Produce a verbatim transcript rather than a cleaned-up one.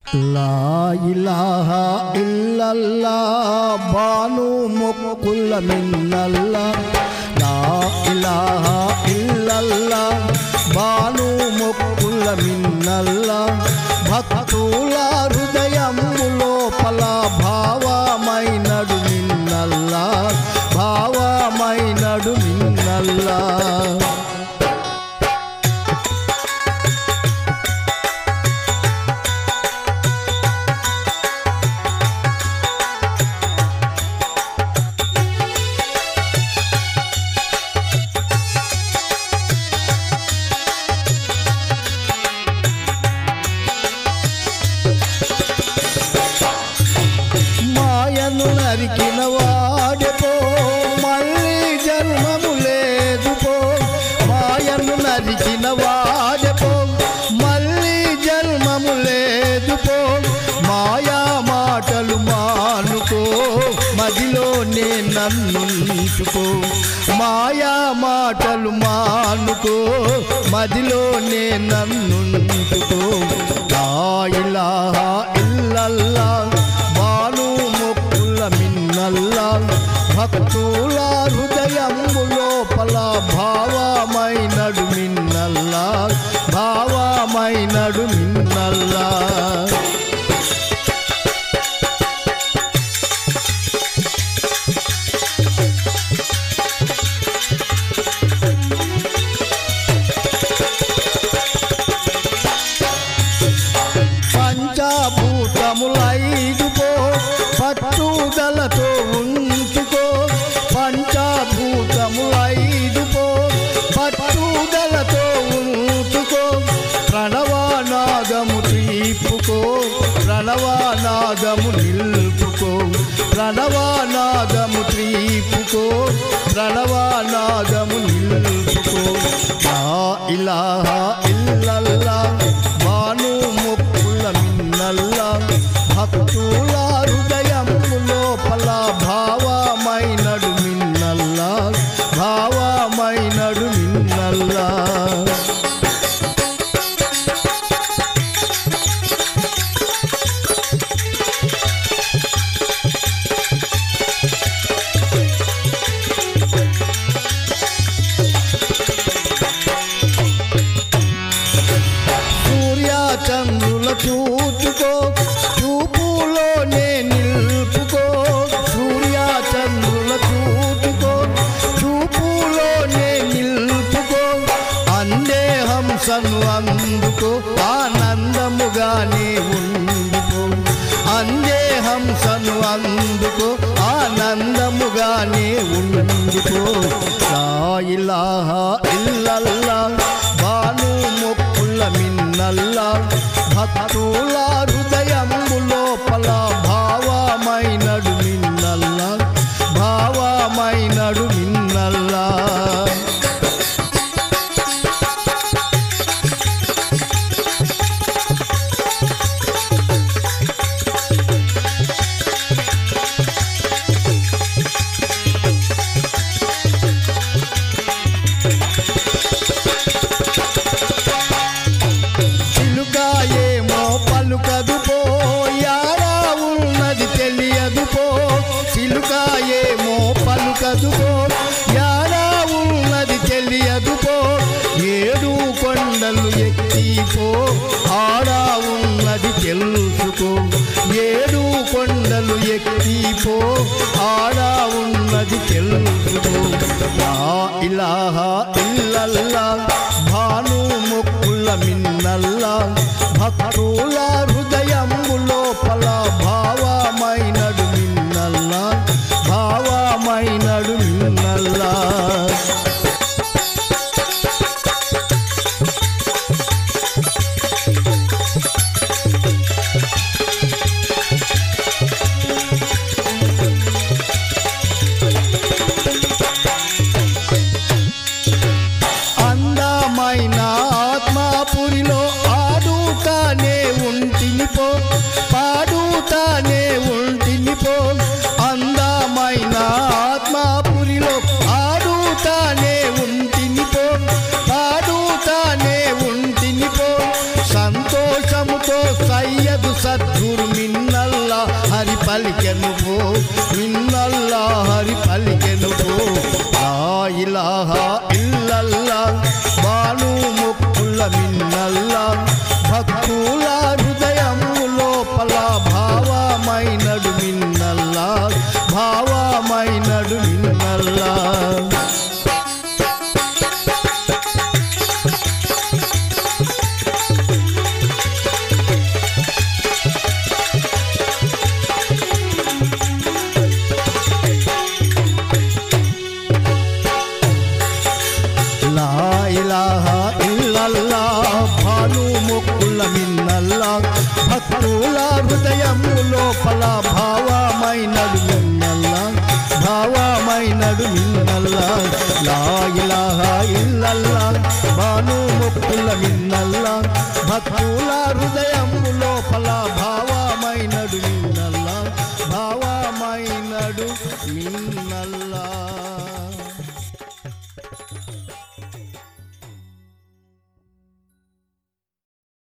లా ఇలాహా ఇల్లల్లాహ్ బాను మొక్కుల మిన్నల్లాహ్ లా ఇలాహా ఇల్లల్లాహ్ బాను మొక్కుల మిన్నల్లాహ్ భక్తుల హృదయము లోపల భావమైనడు మిన్నల్లాహ్ భావమైనడు మిన్నల్లాహ్ నరికిన వాడెపో మళ్ళీ జన్మము లేదు పో మాయను నరికిన వాడెపో మళ్ళీ జన్మము లేదు పో మాయా మాటలు మానుకో మదిలోనే నన్నుంచుకో మాయా మాటలు మానుకో మదిలోనే నన్నుంచుకో లా ఇలాహా ఇల్లల్లాహ్ బాను మిన్నల్లాహ్ భక్తుల హృదయము లోపల భావమైనడు మిన్నల్లాహ్ భావమైనడు మిన్నల్లాహ్ పంచభూతములైదు పో పట్టుదలతో ఉంచుకో పంచభూతములైదు పో పట్టుదలతో ఉంచుకో ప్రణవనాదము తీపుకో ప్రణవనాదము నిల్పుకో ప్రణవనాదము తీపుకో ప్రణవనాదము నిల్పుకో లా ఇలాహా ఇల్లల్లాహ్ బాను మొక్కుల మిన్నల్లాహ్ భక్తుల హృదయము లోపల భావమైనడు మిన్నల్లాహ్ భావమైనడు మిన్నల్లాహ్ సూర్య చంద్రుల చూచుకో చూపులోనే నిల్పుకో సూర్య చంద్రుల చూచుకో చూపులోనే నిల్పుకో అందే హంసను అందుకో ఆనందముగానే ఉండుకో అందే హంసను అందుకో ఆనందముగానే ఉండుకో లా ఇలాహా ఇల్లల్లాహ్ బాను మొక్కుల మిన్నల్లాహ్ భక్తుల హృదయము లోపల భావమైనడు మిన్నల్లాహ్ భావమైనడు మిన్నల్లాహ్ పలుకదు పో యారా ఉన్నది తెలియదు పో చిలుకాయేమో పలుకదు పో యారా ఉన్నది తెలియదు పో ఏడు కొండలు ఎక్కిపో ఆడా ఉన్నది తెలుసుకో ఏడు కొండలు ఎక్కిపో ఆడా ఉన్నది తెలుసుకో లా ఇలాహా ఇల్లల్లాహ్ భాను మొక్కుల మిన్నల్లాహ్ భక్తుల హృదయము లోపల భావమైనడు మిన్నల్లాహ్ భావమైనడు మిన్నల్లాహ్ అందమైన ఆత్మాపురిలో ఆడుతానే ఉంటిని పో పాడుతానే తో సయ్యదు సద్గురు మిన్నల్లా హరి పలికెను పో మిన్నల్లా హరి పలికెను పో లా ఇలాహా ఇల్లల్లా బాను మొక్కుల మిన్నల్లా భక్తుల హృదయము లోపల భావమైనడు మిన్నల్లా భావమైనడు మిన్నల్లా లా ఇలాహా ఇల్లల్లా భాను మొక్కుల మిన్నల్లా భక్తుల హృదయము లోపల భావమైనడు మిన్నల్లా భావమైనడు మిన్నల్లా లా ఇలాహా ఇల్లల్లా భాను మొక్కుల మిన్నల్లా భక్తుల హృదయము లోపల భావమైనడు మిన్నల్లా భావమైనడు మిన్నల్లా